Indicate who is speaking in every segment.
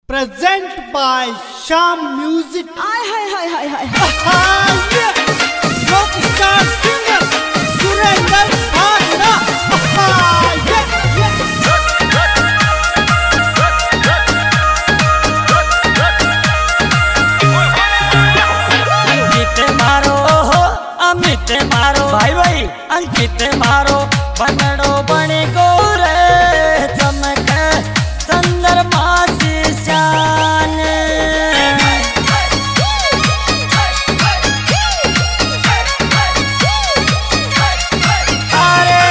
Speaker 1: present by Sham Music.
Speaker 2: Hi.
Speaker 1: Rockstar singer Surender Bhadra.
Speaker 3: Ankit मारो अमित मारो भाई अंकित मारो बनड़ो बने गोरे चमक चंद्रमा सी शान अरे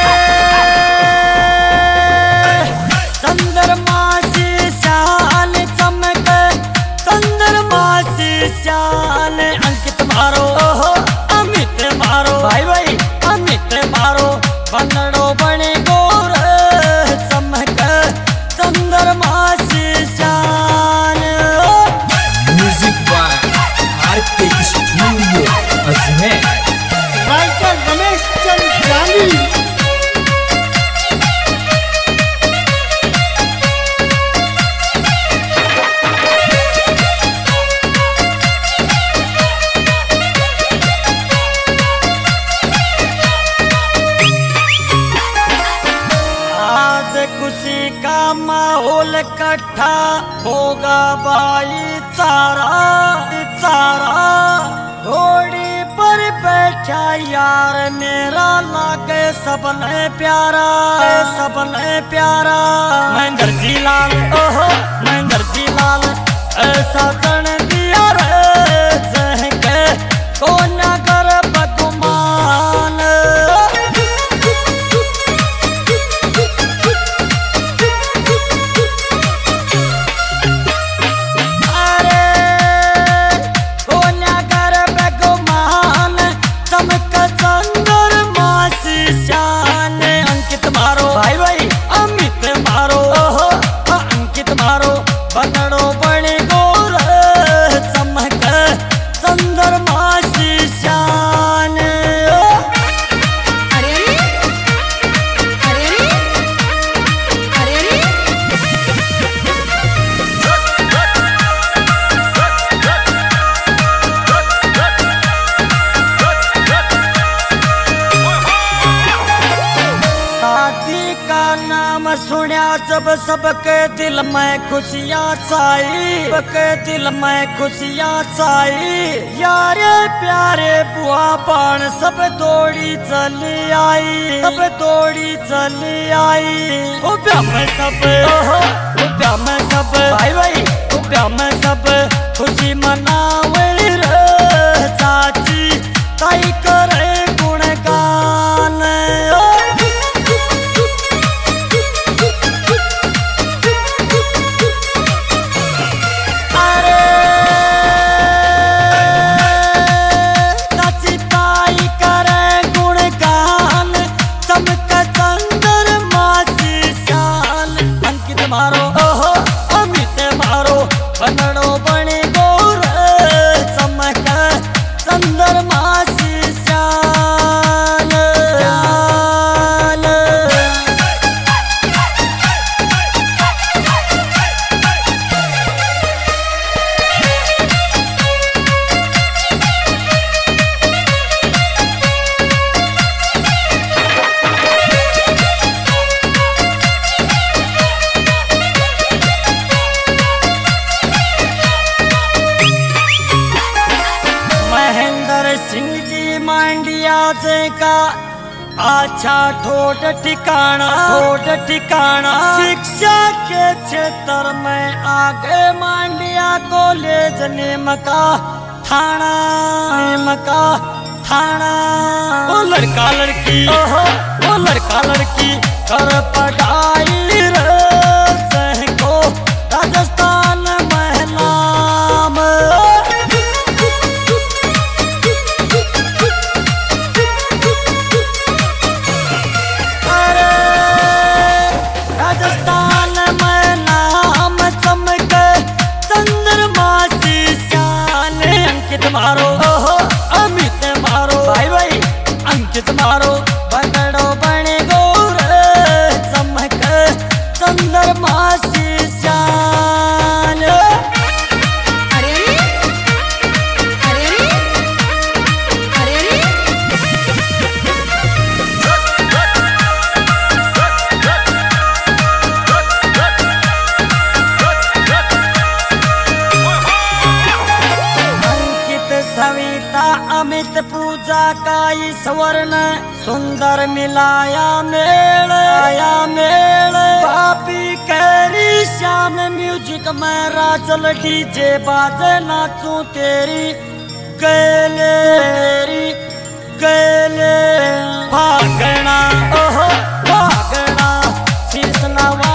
Speaker 3: चंद्रमा सी शान चमक चंद्रमा सी शान अंकित मारो अमित मारो भाई अमित मारो बनड़ो बने गोर चमक चंद्रमा सी शान
Speaker 4: music by RK studio Ajmer.
Speaker 1: Writer Ramesh Chandani.
Speaker 3: आज खुशी का माहौल इकट्ठा होगा भाईचारा घोड़ी पर बैठा यार मेरा लागे सबने प्यारा महेंद्र जी लाल ओहो महेंद्र जी लाल ऐसा जन दिया रे जह के को नगर बगुमान अंकित मारो भाई अमित मारो अंकित मारो बनड़ो बने गोर चमक चंद्रमा सी शान शादी का नाम सुनिया जब सबके दिल में खुशियाँ छाई सबके दिल में खुशियाँ छाई यारे प्यारे बुआ पान सब दौड़ी चली आई ओ प्या में सब प्या में सब भाई ओ प्या में सब खुशी मनावे रे चाची ताई करे गुणगान मारो ओहो अमित मारो बनड़ो बने गोर चमक चंद्रमा सी शान महेंद्र सिंह जी मांडिया से का अच्छा ठोट ठिकाना शिक्षा के क्षेत्र में आगे मांडिया कॉलेज नीमका थाना ओ लड़का लड़की कर पढ़ाई रे सह को राजस्थान महलाम राजस्थान में नाम चमक चंद्रमा सी शान अंकित मारो अमित मारो भाई अंकित मारो बनड़ो बने गोर चमक आई स्वर्ण सुंदर मिलाया मेल आया मेल भाभी कैरी श्याम म्यूजिक में राचल डीजे बाजे नाचू तेरी गले गले भागना ओहो भागना शीश नवा